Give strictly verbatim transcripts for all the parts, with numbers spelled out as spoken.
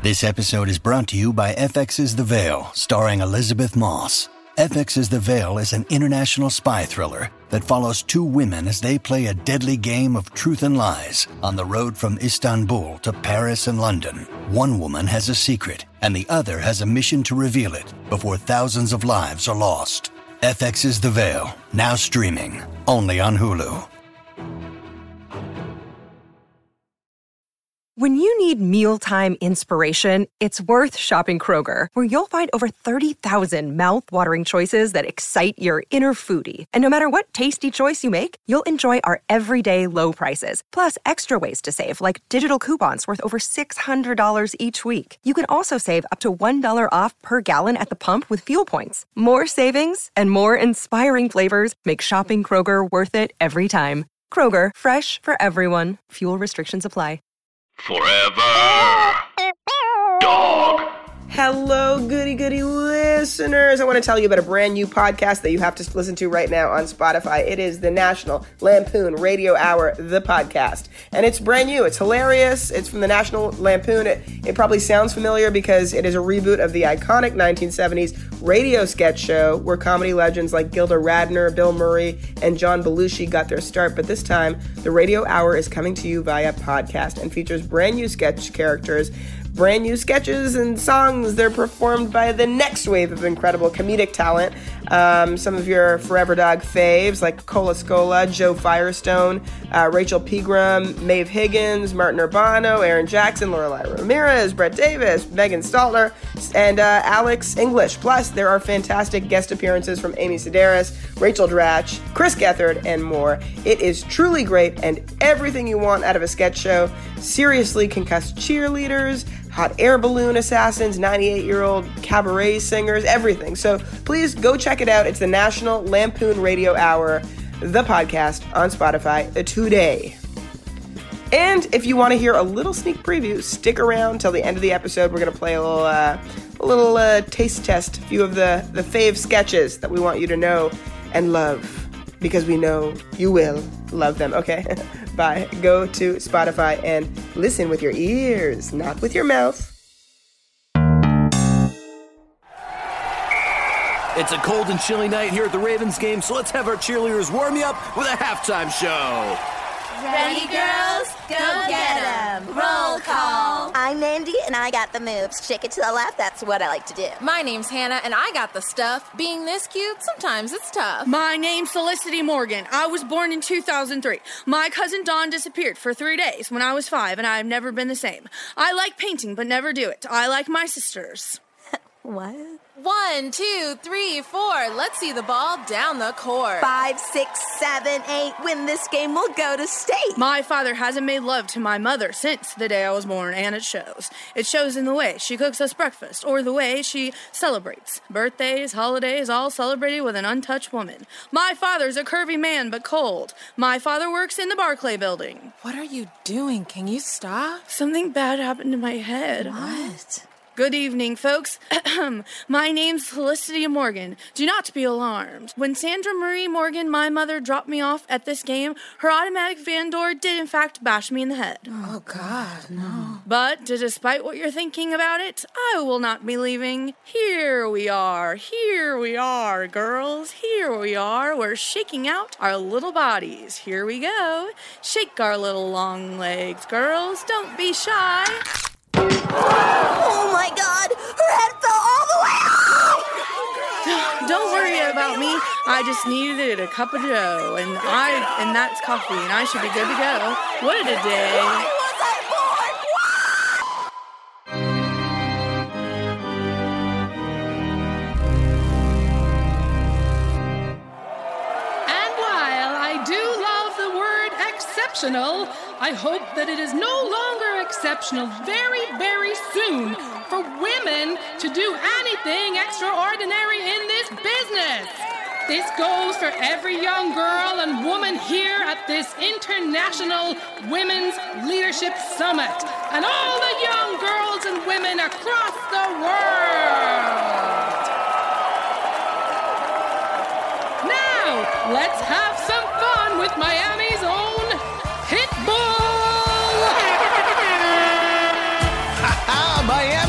This episode is brought to you by F X's The Veil, starring Elizabeth Moss. F X's The Veil is an international spy thriller that follows two women as they play a deadly game of truth and lies on the road from Istanbul to Paris and London. One woman has a secret, and the other has a mission to reveal it before thousands of lives are lost. F X's The Veil, now streaming, only on Hulu. When you need mealtime inspiration, it's worth shopping Kroger, where you'll find over thirty thousand mouth-watering choices that excite your inner foodie. And no matter what tasty choice you make, you'll enjoy our everyday low prices, plus extra ways to save, like digital coupons worth over six hundred dollars each week. You can also save up to one dollar off per gallon at the pump with fuel points. More savings and more inspiring flavors make shopping Kroger worth it every time. Kroger, fresh for everyone. Fuel restrictions apply. Forever Dog. Hello, goody goody listeners. I want to tell you about a brand new podcast that you have to listen to right now on Spotify. It is the National Lampoon Radio Hour, the podcast. And it's brand new. It's hilarious. It's from the National Lampoon. It, it probably sounds familiar because it is a reboot of the iconic nineteen seventies radio sketch show where comedy legends like Gilda Radner, Bill Murray, and John Belushi got their start. But this time, the Radio Hour is coming to you via podcast and features brand new sketch characters, brand new sketches and songs. They're performed by the next wave of incredible comedic talent. Um, some of your Forever Dog faves like Cola Scola, Joe Firestone, uh, Rachel Pegram, Maeve Higgins, Martin Urbano, Aaron Jackson, Lorelai Ramirez, Brett Davis, Megan Stalter, and uh, Alex English. Plus, there are fantastic guest appearances from Amy Sedaris, Rachel Dratch, Chris Gethard, and more. It is truly great and everything you want out of a sketch show. Seriously concussed cheerleaders, hot air balloon assassins, ninety-eight-year-old cabaret singers, everything. So please go check it out. It's the National Lampoon Radio Hour, the podcast on Spotify today. And if you want to hear a little sneak preview, stick around till the end of the episode. We're going to play a little uh, a little uh, taste test, a few of the, the fave sketches that we want you to know and love, because we know you will love them. Okay, bye. Go to Spotify and listen with your ears, not with your mouth. It's a cold and chilly night here at the Ravens game, so let's have our cheerleaders warm you up with a halftime show. Ready, girls? Go get 'em. Roll call. I'm Mandy, and I got the moves. Shake it to the left, that's what I like to do. My name's Hannah, and I got the stuff. Being this cute, sometimes it's tough. My name's Felicity Morgan. I was born in two thousand three. My cousin Dawn disappeared for three days when I was five, and I've never been the same. I like painting, but never do it. I like my sisters. What? One, two, three, four. Let's see the ball down the court. Five, six, seven, eight. Win this game, we'll go to state. My father hasn't made love to my mother since the day I was born, and it shows. It shows in the way she cooks us breakfast, or the way she celebrates. Birthdays, holidays, all celebrated with an untouched woman. My father's a curvy man, but cold. My father works in the Barclay building. What are you doing? Can you stop? Something bad happened to my head. What? Good evening, folks. My name's Felicity Morgan. Do not be alarmed. When Sandra Marie Morgan, my mother, dropped me off at this game, her automatic van door did in fact bash me in the head. Oh, God, no. But despite what you're thinking about it, I will not be leaving. Here we are. Here we are, girls. Here we are. We're shaking out our little bodies. Here we go. Shake our little long legs, girls. Don't be shy. Oh my God! Her head fell all the way off! Don't worry about me. I just needed a cup of joe, and I and that's coffee, and I should be good to go. What a day! Why was I born? And while I do love the word exceptional, I hope that it is no longer exceptional very, very soon for women to do anything extraordinary in this business. This goes for every young girl and woman here at this International Women's Leadership Summit and all the young girls and women across the world. Now, let's have some fun with Miami's own Pitbull! Ha-ha, Miami!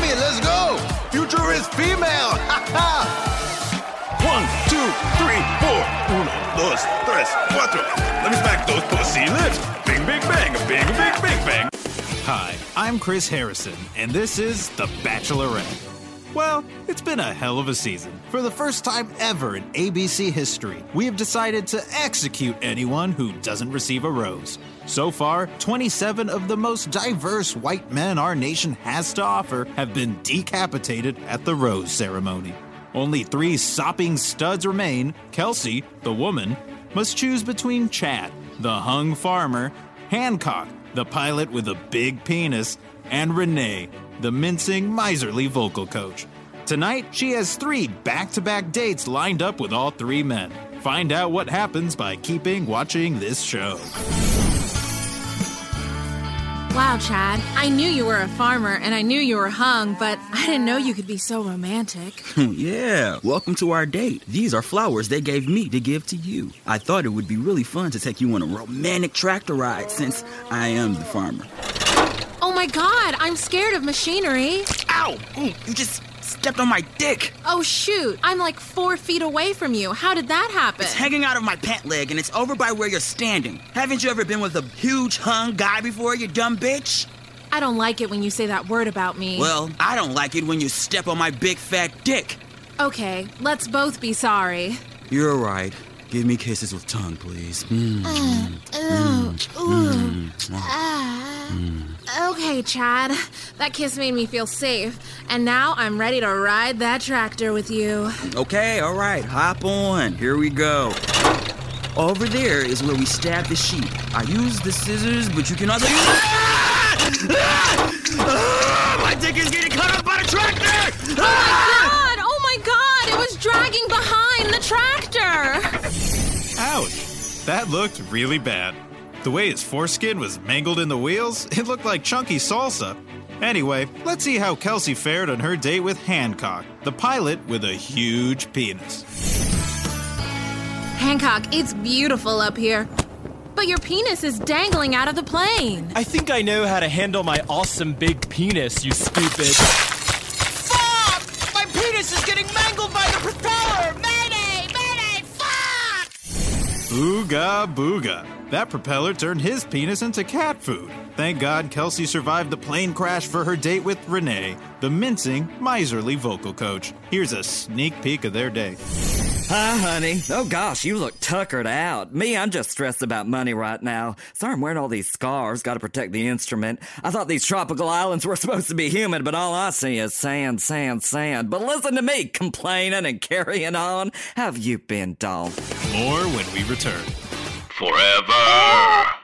three, four. Uno, dos, tres, cuatro. Let me smack those pussy lips. Bing, bing, bang. Bing, bing, bing, bang. Hi, I'm Chris Harrison, and this is The Bachelorette. Well, it's been a hell of a season. For the first time ever in A B C history, we have decided to execute anyone who doesn't receive a rose. So far, twenty-seven of the most diverse white men our nation has to offer have been decapitated at the rose ceremony. Only three sopping studs remain. Kelsey, the woman, must choose between Chad, the hung farmer, Hancock, the pilot with a big penis, and Renee, the mincing, miserly vocal coach. Tonight, she has three back-to-back dates lined up with all three men. Find out what happens by keeping watching this show. Wow, Chad. I knew you were a farmer, and I knew you were hung, but I didn't know you could be so romantic. Yeah, welcome to our date. These are flowers they gave me to give to you. I thought it would be really fun to take you on a romantic tractor ride since I am the farmer. Oh my god, I'm scared of machinery. Ow! Ooh, you just stepped on my dick. Oh shoot, I'm like four feet away from you. How did that happen? It's hanging out of my pant leg and it's over by where you're standing. Haven't you ever been with a huge hung guy before, you dumb bitch? I don't like it when you say that word about me. Well, I don't like it when you step on my big fat dick. Okay, let's both be sorry. You're right. Give me kisses with tongue, please. Mm. Uh, oh, mm. Ooh. Mm. Ah. Mm. Okay, Chad. That kiss made me feel safe. And now I'm ready to ride that tractor with you. Okay, all right. Hop on. Here we go. Over there is where we stab the sheep. I use the scissors, but you can also use... Ah! Ah! My dick is getting cut up by the tractor! Oh my god! Oh my god! It was dragging behind the tractor! Ouch. That looked really bad. The way his foreskin was mangled in the wheels, it looked like chunky salsa. Anyway, let's see how Kelsey fared on her date with Hancock, the pilot with a huge penis. Hancock, it's beautiful up here. But your penis is dangling out of the plane. I think I know how to handle my awesome big penis, you stupid... Fuck! My penis is getting mangled by the propeller! Mayday! Mayday! Fuck! Booga booga. That propeller turned his penis into cat food. Thank God Kelsey survived the plane crash for her date with Renee, the mincing, miserly vocal coach. Here's a sneak peek of their day. Hi, honey. Oh, gosh, you look tuckered out. Me, I'm just stressed about money right now. Sorry I'm wearing all these scarves. Got to protect the instrument. I thought these tropical islands were supposed to be humid, but all I see is sand, sand, sand. But listen to me, complaining and carrying on. How have you been, doll? More when we return. Forever